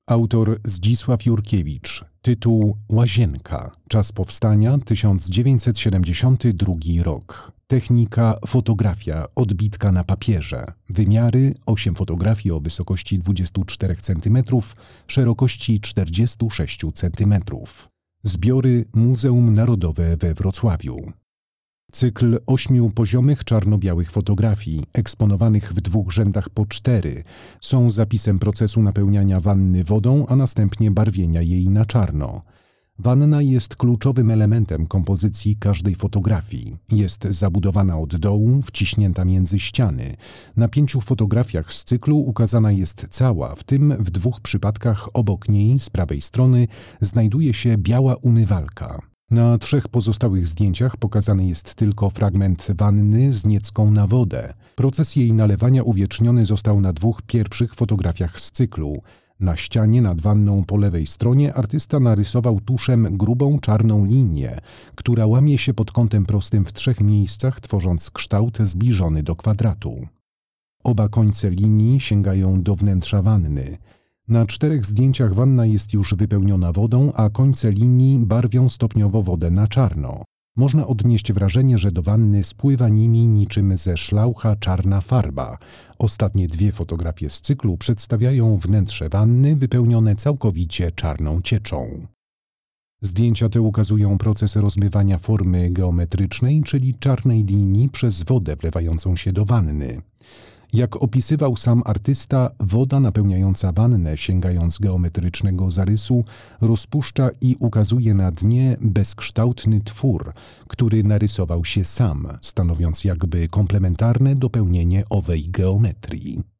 Autor Zdzisław Jurkiewicz. Tytuł Łazienka. Czas powstania 1972 rok. Technika fotografia odbitka na papierze. Wymiary 8 fotografii o wysokości 24 cm, szerokości 46 cm. Zbiory Muzeum Narodowe we Wrocławiu. Cykl 8 poziomych czarno-białych fotografii, eksponowanych w 2 rzędach po 4, są zapisem procesu napełniania wanny wodą, a następnie barwienia jej na czarno. Wanna jest kluczowym elementem kompozycji każdej fotografii. Jest zabudowana od dołu, wciśnięta między ściany. Na 5 fotografiach z cyklu ukazana jest cała, w tym w 2 przypadkach obok niej, z prawej strony, znajduje się biała umywalka. Na 3 pozostałych zdjęciach pokazany jest tylko fragment wanny z niecką na wodę. Proces jej nalewania uwieczniony został na 2 pierwszych fotografiach z cyklu. Na ścianie nad wanną po lewej stronie artysta narysował tuszem grubą czarną linię, która łamie się pod kątem prostym w 3 miejscach, tworząc kształt zbliżony do kwadratu. Oba końce linii sięgają do wnętrza wanny. Na 4 zdjęciach wanna jest już wypełniona wodą, a końce linii barwią stopniowo wodę na czarno. Można odnieść wrażenie, że do wanny spływa nimi niczym ze szlaucha czarna farba. Ostatnie 2 fotografie z cyklu przedstawiają wnętrze wanny wypełnione całkowicie czarną cieczą. Zdjęcia te ukazują proces rozmywania formy geometrycznej, czyli czarnej linii przez wodę wlewającą się do wanny. Jak opisywał sam artysta, woda napełniająca wannę, sięgając geometrycznego zarysu, rozpuszcza i ukazuje na dnie bezkształtny twór, który narysował się sam, stanowiąc jakby komplementarne dopełnienie owej geometrii.